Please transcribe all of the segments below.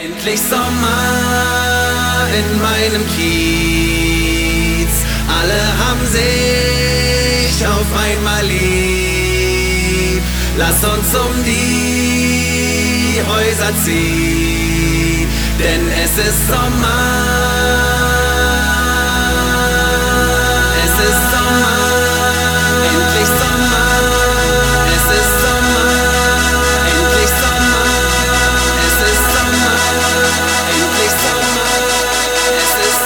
Endlich Sommer in meinem Kiez. Alle haben sich auf einmal lieb. Lass uns um die Häuser ziehen, denn es ist Sommer. Es ist Sommer, endlich Sommer. Es ist Sommer, endlich Sommer. Es ist Sommer, endlich Sommer. Es ist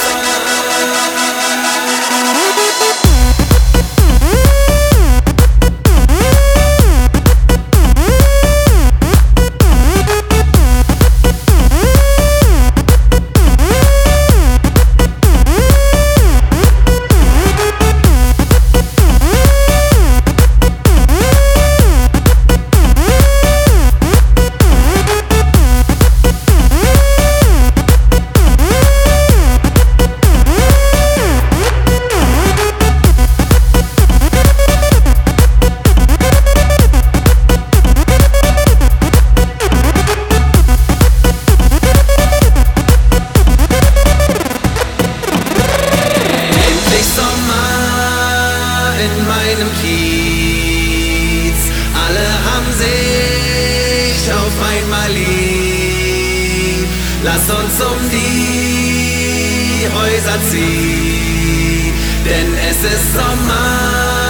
in meinem Kiez. Alle haben sich auf einmal lieb. Lass uns um die Häuser ziehen, denn es ist Sommer.